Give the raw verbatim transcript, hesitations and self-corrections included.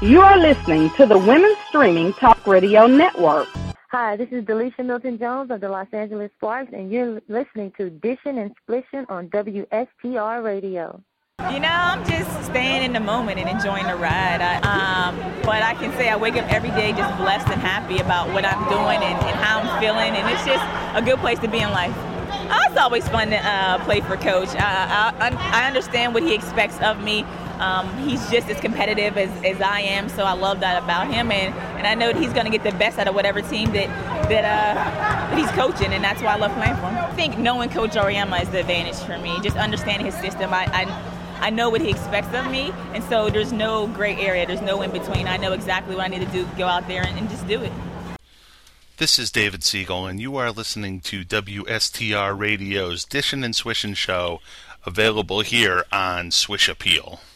You are listening to the Women's Streaming Talk Radio Network. Hi, this is Delisha Milton-Jones of the Los Angeles Sparks, and you're listening to Dishin' and Splishin' on W S T R Radio. You know, I'm just staying in the moment and enjoying the ride. I, um, but I can say I wake up every day just blessed and happy about what I'm doing and, and how I'm feeling, and it's just a good place to be in life. Oh, it's always fun to uh, play for Coach. I, I, I understand what he expects of me. Um, he's just as competitive as, as I am, so I love that about him, and, and I know that he's going to get the best out of whatever team that that, uh, that he's coaching, and that's why I love playing for him. I think knowing Coach Auriemma is the advantage for me, just understanding his system. I, I I know what he expects of me, and so there's no gray area, there's no in between. I know exactly what I need to do, go out there and, and just do it. This is David Siegel, and you are listening to W S T R Radio's Dishin' and Swishin' show, available here on Swish Appeal.